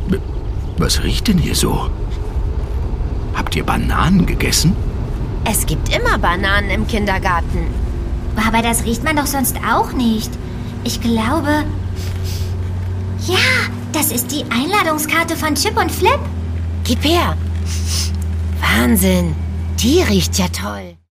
Was riecht denn hier so? Habt ihr Bananen gegessen? Es gibt immer Bananen im Kindergarten. Aber das riecht man doch sonst auch nicht. Ich glaube... Ja, das ist die Einladungskarte von Chip und Flip. Gib her. Wahnsinn, die riecht ja toll.